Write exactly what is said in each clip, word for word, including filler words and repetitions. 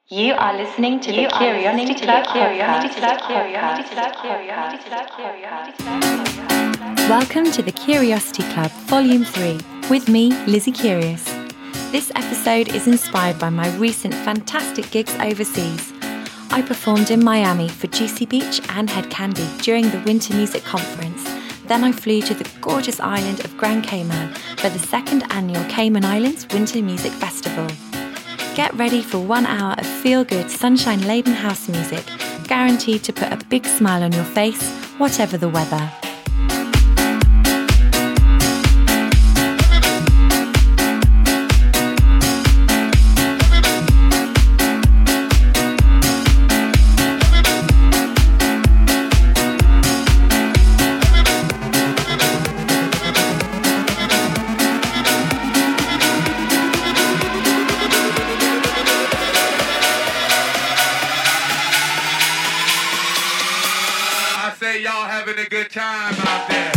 You are listening to the Curiosity Club podcast. Welcome to the Curiosity Club, Volume three, with me, Lizzie Curious. This episode is inspired by my recent fantastic gigs overseas. I performed in Miami for Juicy Beach and Head Candy during the Winter Music Conference. Then I flew to the gorgeous island of Grand Cayman for the second annual Cayman Islands Winter Music Festival. Get ready for one hour of feel-good, sunshine-laden house music, guaranteed to put a big smile on your face, whatever the weather. Having a good time out there.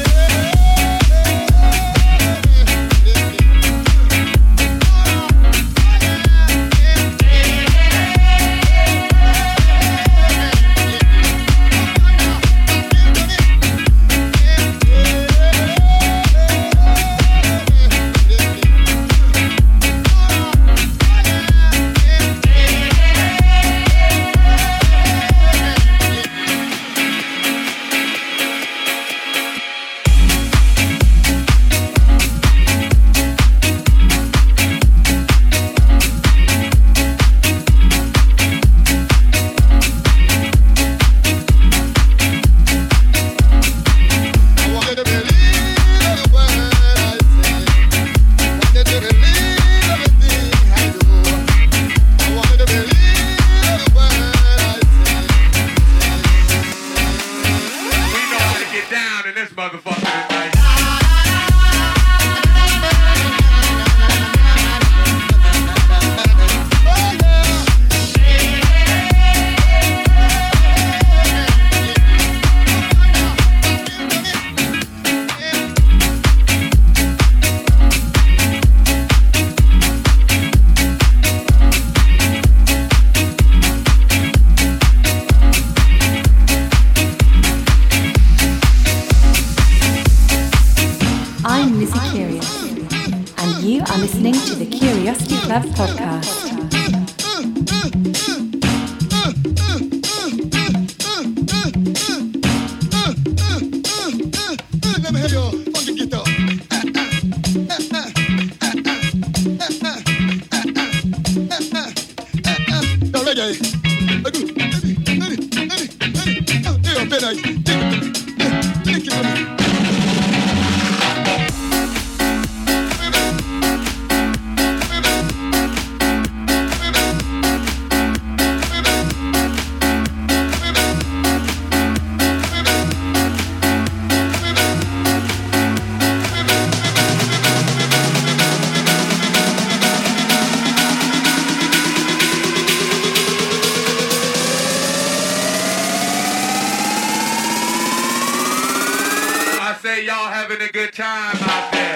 Y'all having a good time out there.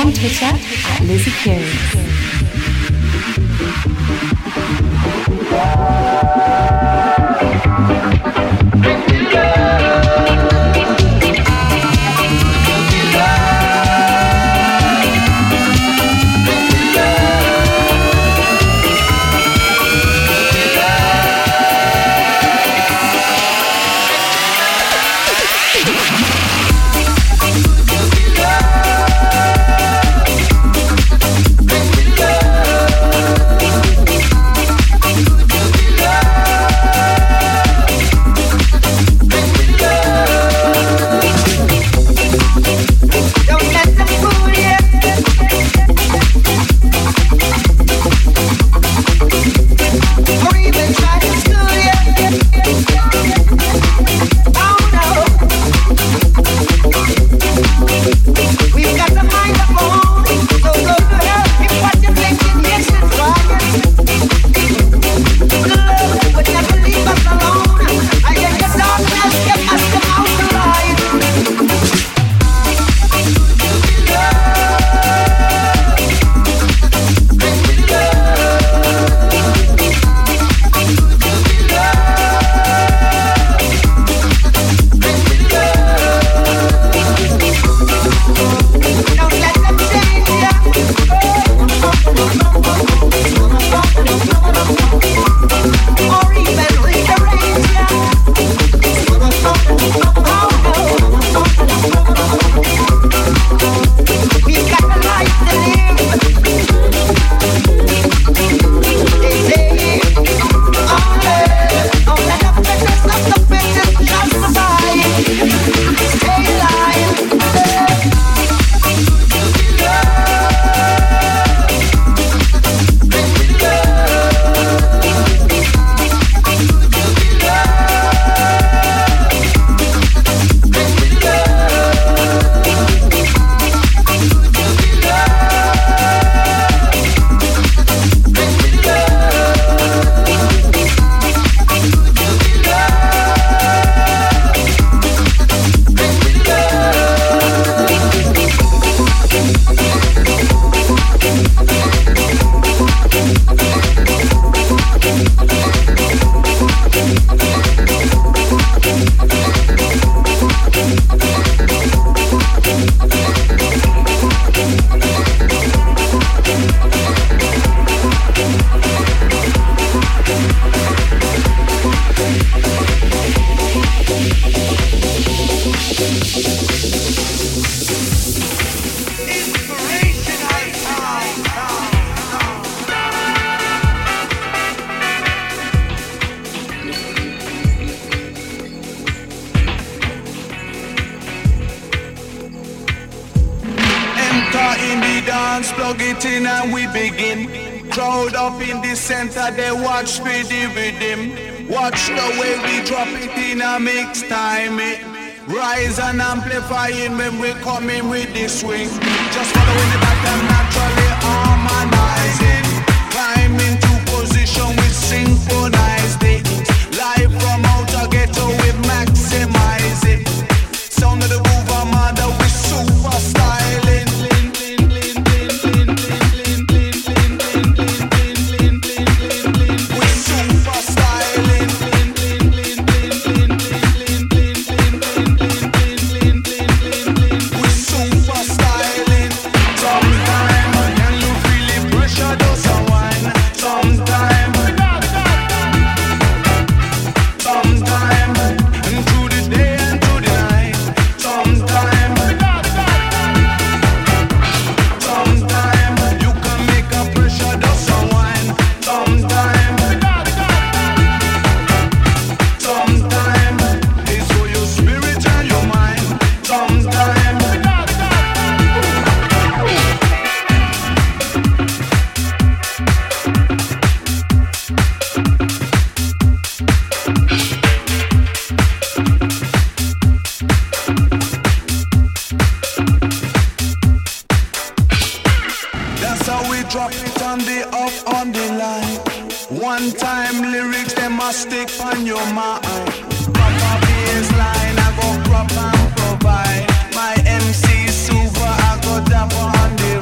on Twitter at Lizzie Curious. They watch for the rhythm. Watch the way we drop it in a mix time. It rise and amplifying when we come in with the swing. Just following the pattern, naturally harmonizing. Climb into position, we synchronize it. Live from outer ghetto, we maximize it. Sound of the groove, Armada, we super styling. One time lyrics, they must stick on your mind. Proper baseline, I go crop and provide. My M C super, I go dapper on the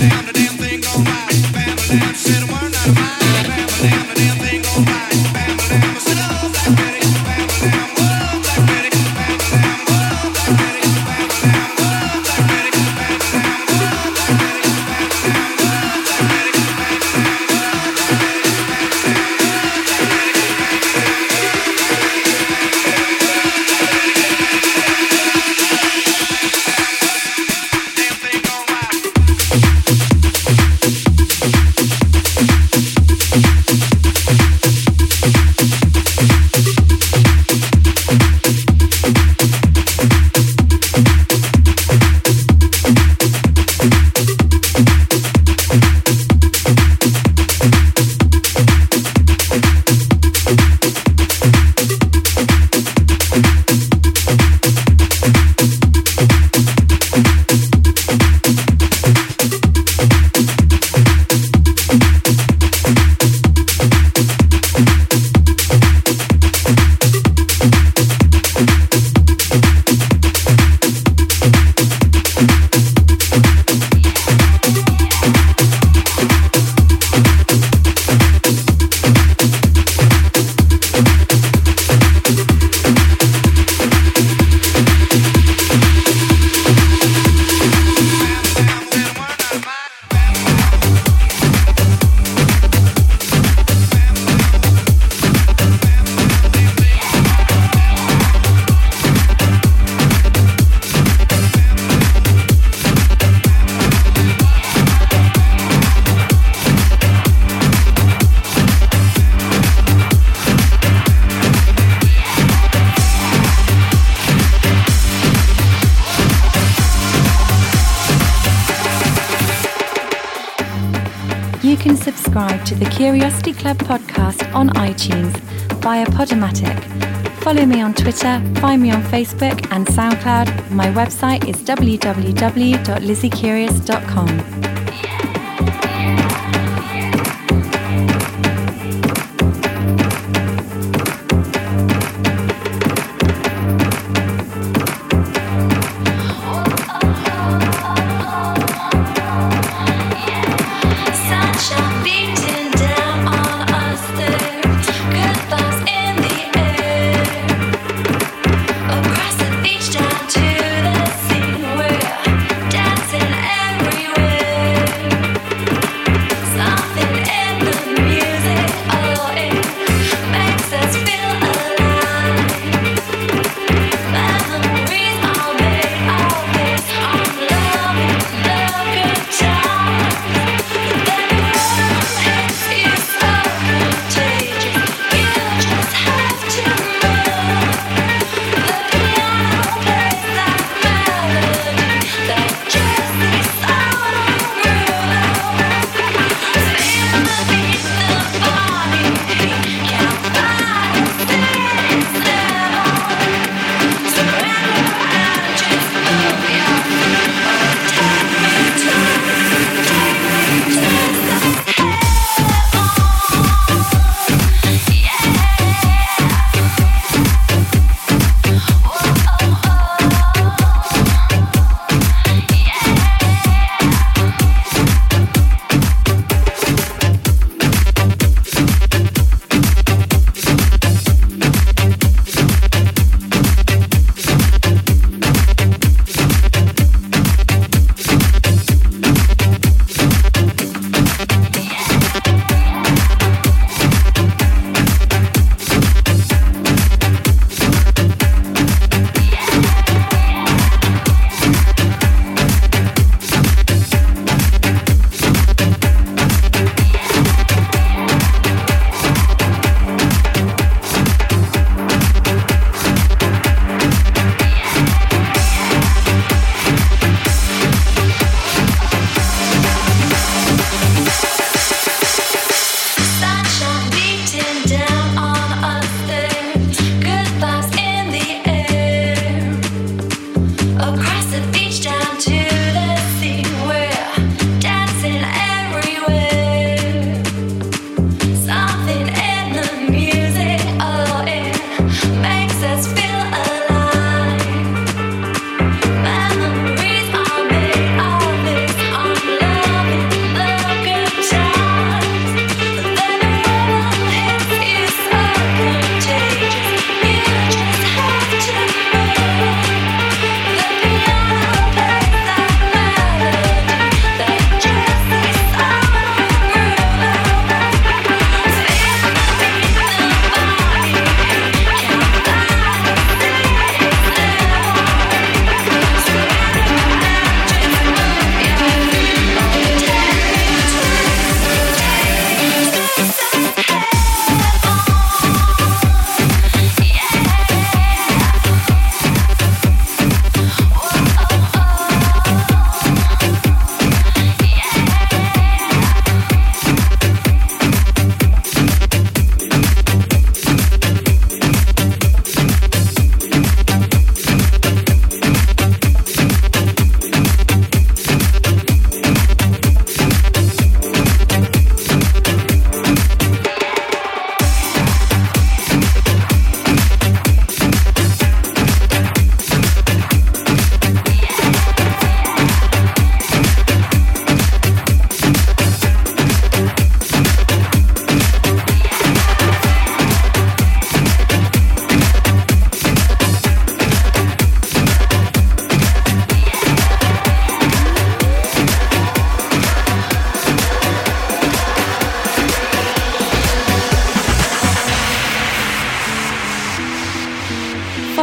You can subscribe to the Curiosity Club podcast on iTunes via Podomatic. Follow me on Twitter, find me on Facebook and SoundCloud. My website is w w w dot lizzie curious dot com. Down to the scene, we're dancing everywhere.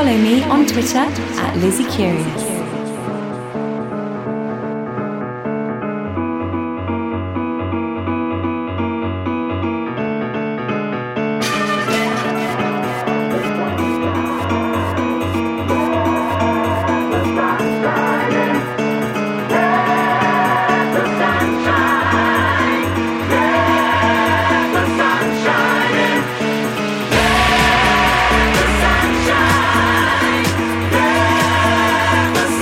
follow me on Twitter at Lizzie Curious. The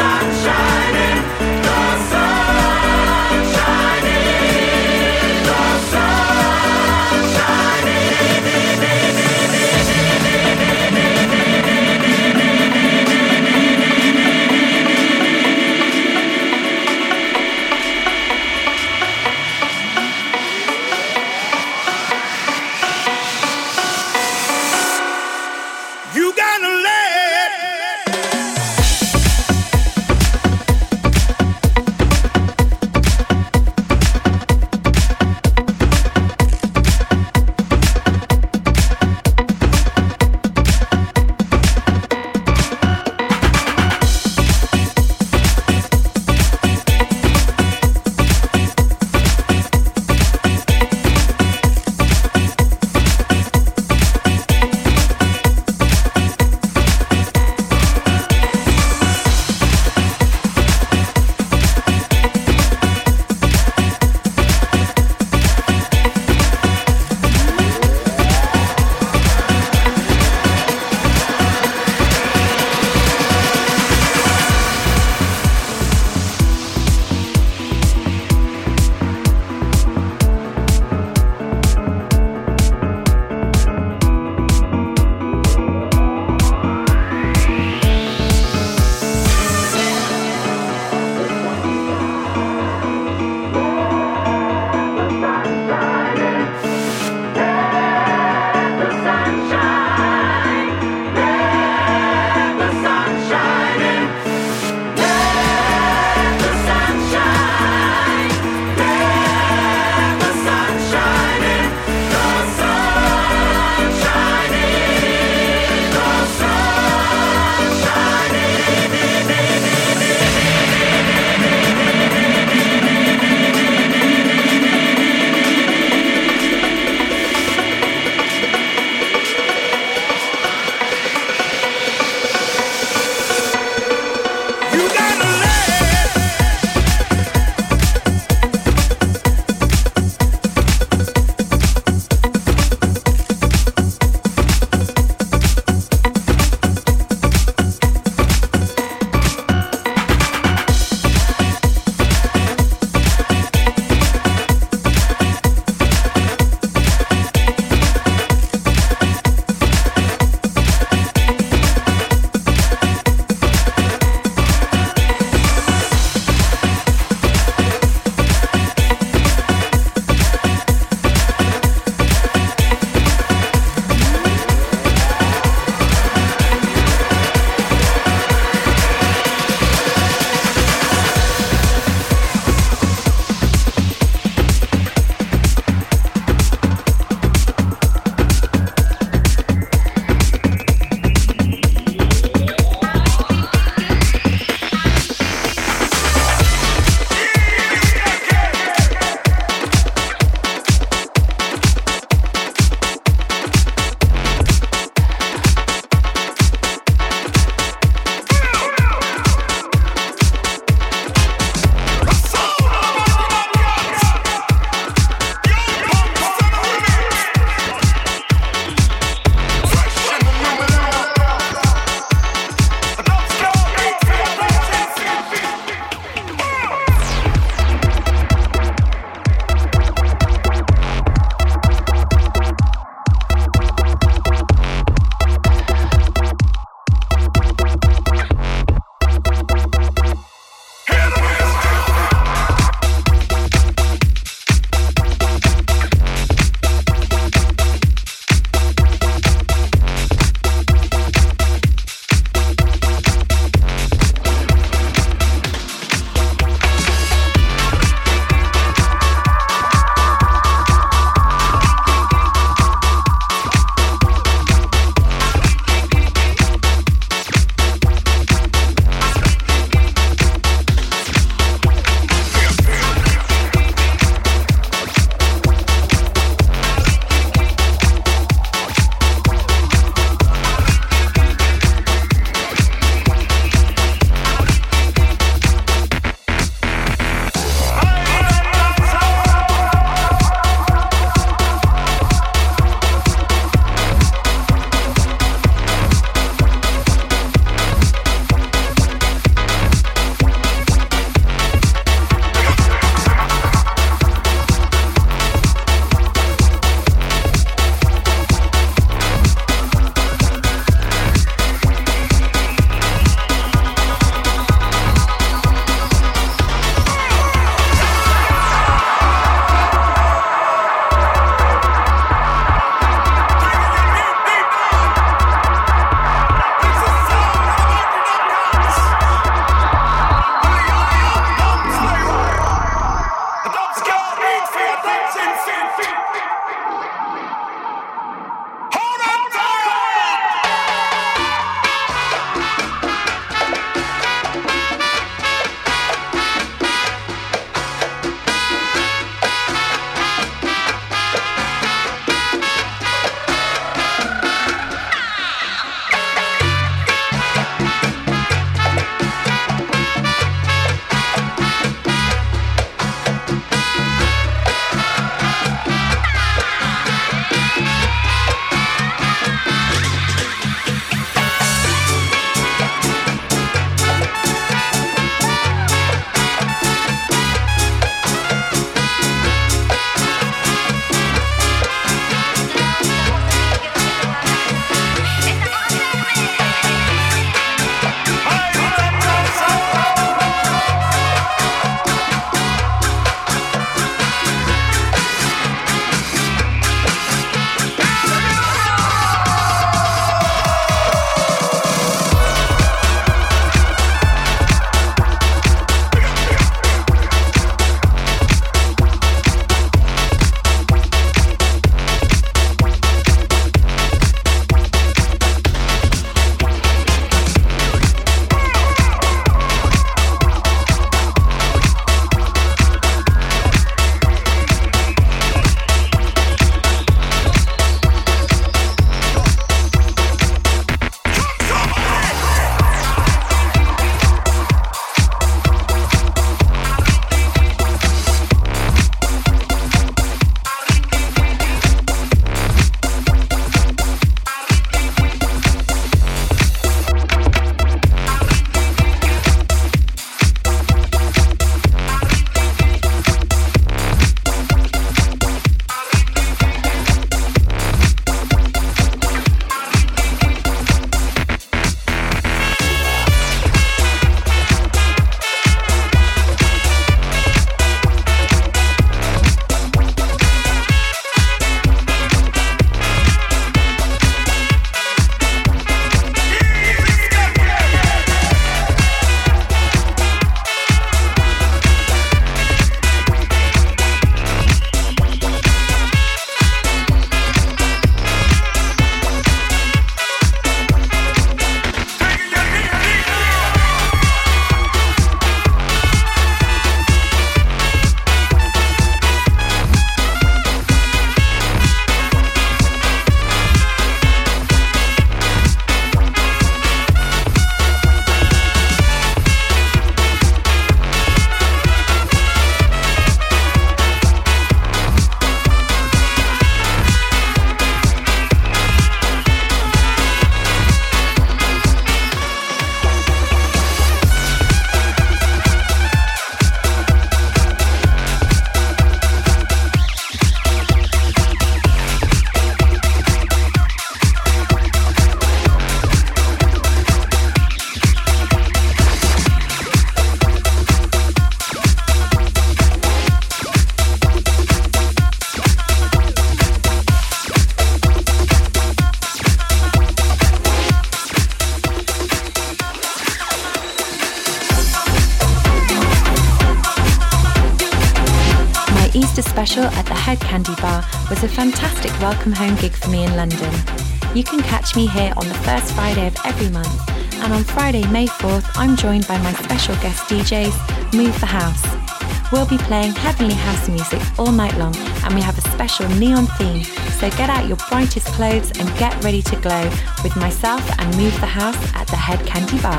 Easter special at the Head Candy Bar was a fantastic welcome home gig for me in London. You can catch me here on the first Friday of every month, and on Friday, May fourth, I'm joined by my special guest D Js, Move the House. We'll be playing heavenly house music all night long, and we have a special neon theme, so get out your brightest clothes and get ready to glow with myself and Move the House at the Head Candy Bar.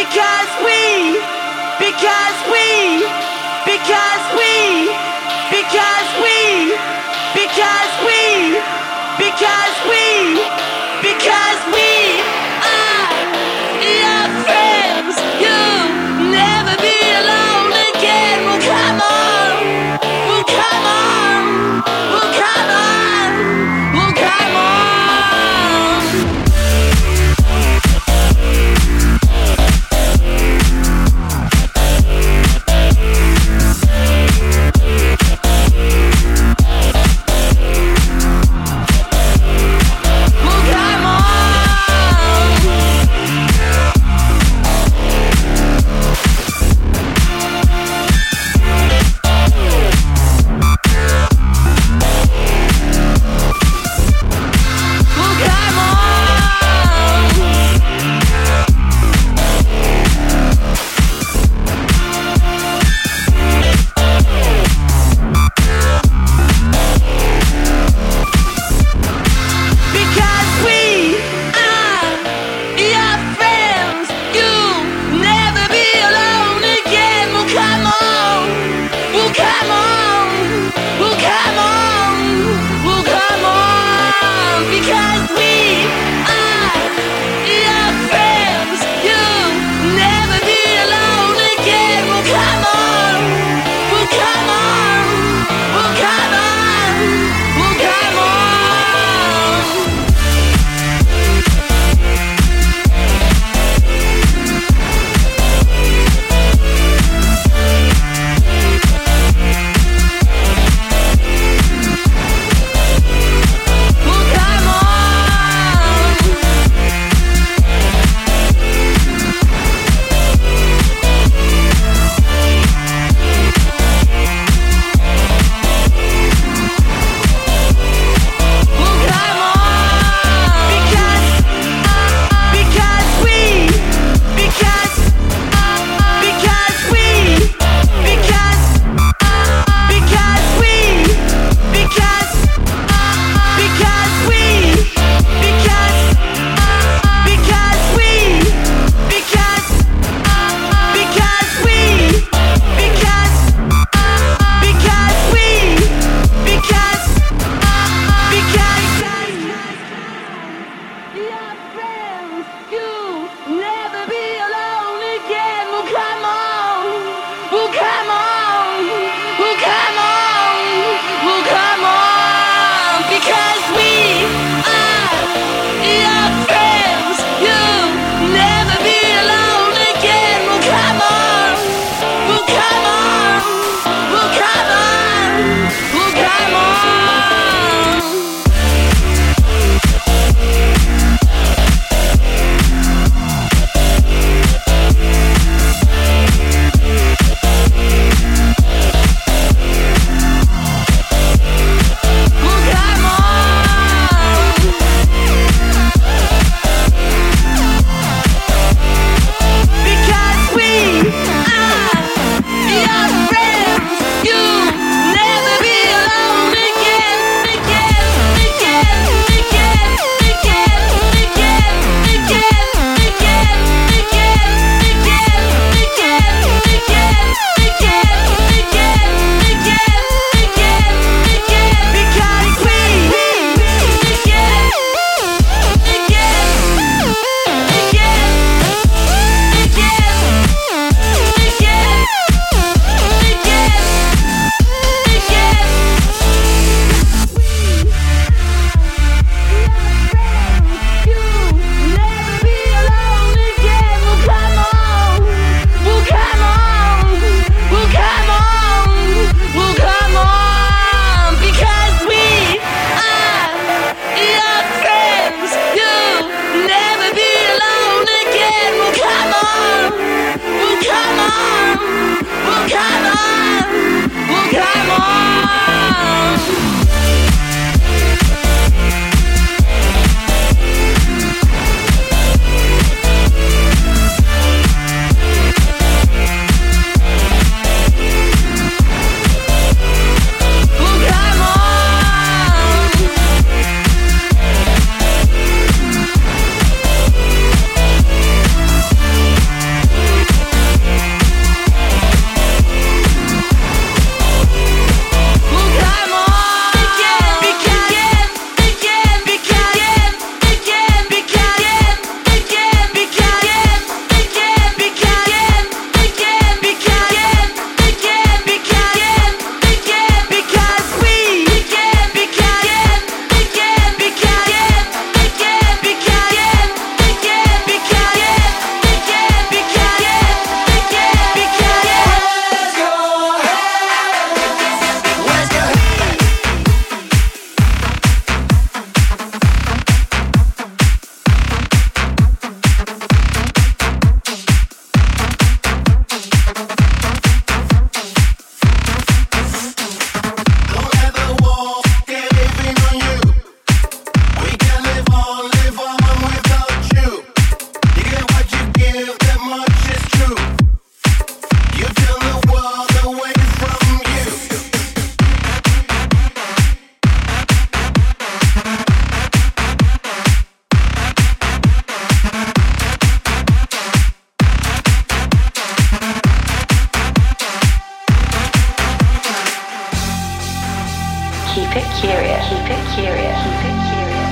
because we, because we, because we, because we, because we, because we, because we are your friends. You'll never be alone again. Well, come on, well, come on, well, come on, well, come on. it curious. Keep it curious. Keep it curious.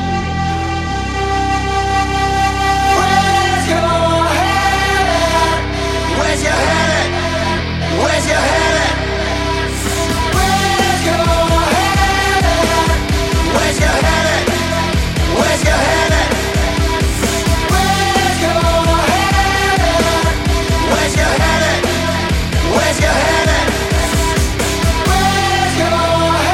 Where's your head at? Where's your head at? Where's your head at? Where's your head at? Where's your head at? Where's your head at? Where's your head at? Where's your head at? Where's your head at? Where's your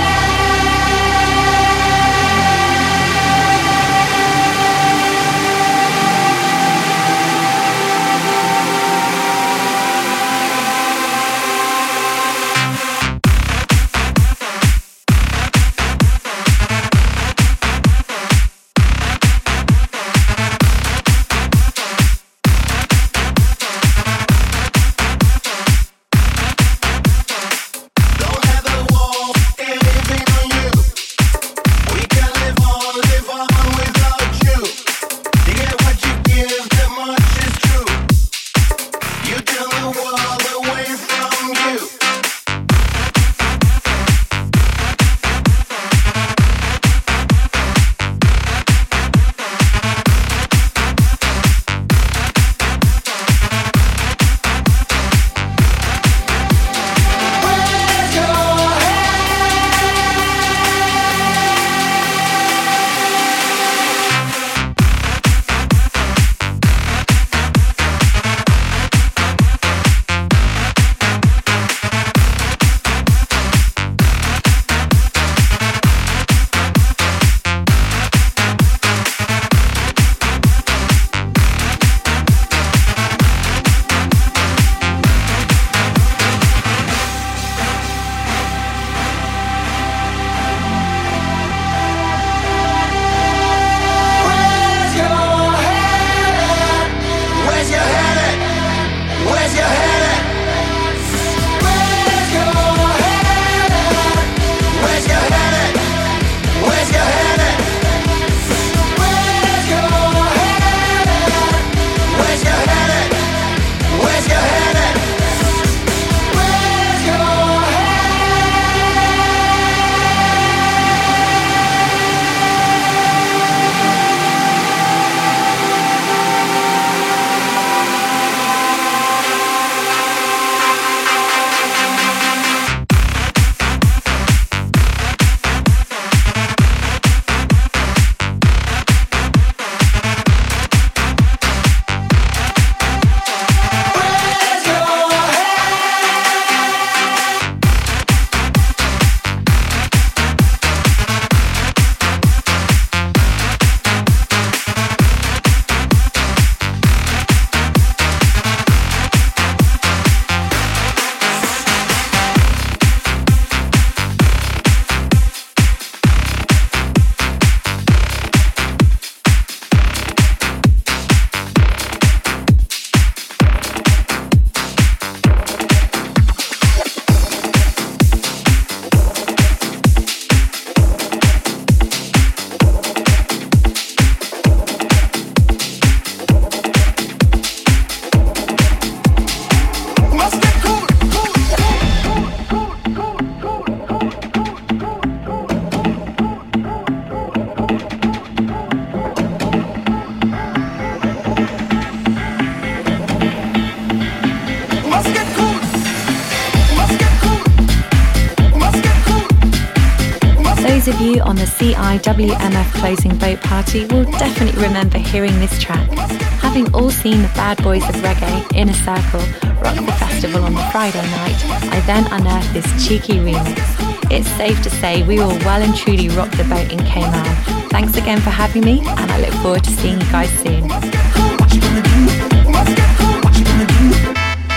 Those of you on the C I W M F closing boat party will definitely remember hearing this track. Having all seen the bad boys of reggae, Inner Circle, rock the festival on the Friday night, I then unearthed this cheeky remix. It's safe to say we will well and truly rock the boat in Cayman. Thanks again for having me, and I look forward to seeing you guys soon. What you gonna do? What you gonna do? What you gonna do?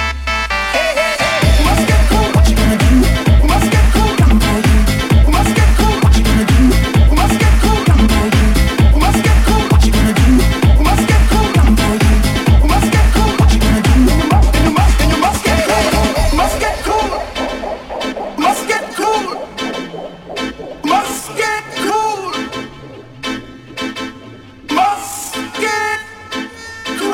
Hey, hey, hey. Must get cool. What you gonna do? Must get cool. Come for you. Must get cool. What you gonna do? Must get cool. Come for you. Must get cool. What you gonna do? Must get cool. Come for you. Must get cool. What you gonna do? You must and you must and you must get cool. Must get cool. Must get cool. Must get cool. Must get cool.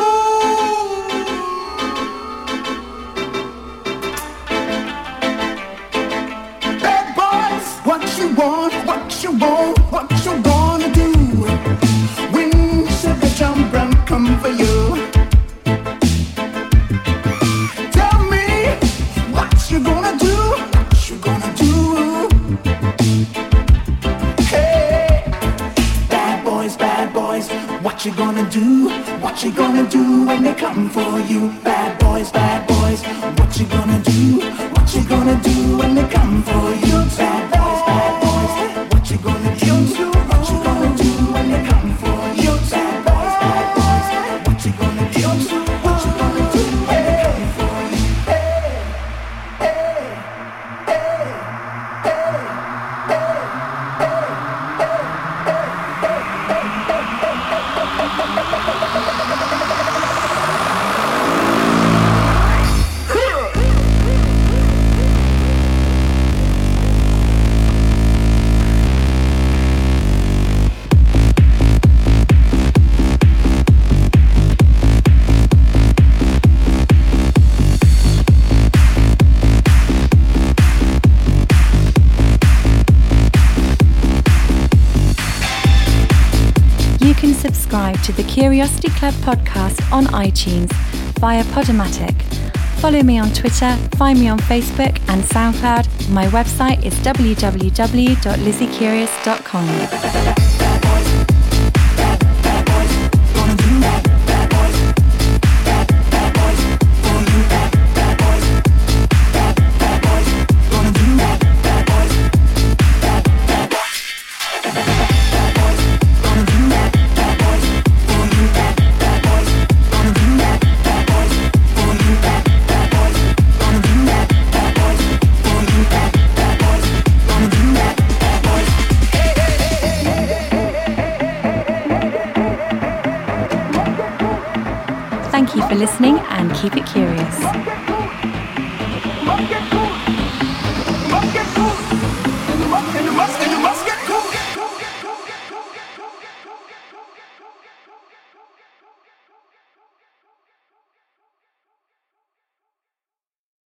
do when they come for you? Bad boys, bad boys, what you gonna do? What you gonna do when they come for you? Bad boys, bad boys, what you gonna do? What you gonna do when they come for you? Bad boys, bad boys, what you gonna do? What you gonna do when they come for you? Hey, hey, hey, hey, Subscribe to the Curiosity Club podcast on iTunes via Podomatic. Follow me on Twitter, find me on Facebook and SoundCloud. My website is w w w dot lizzie curious dot com. Thank you for listening and keep it curious.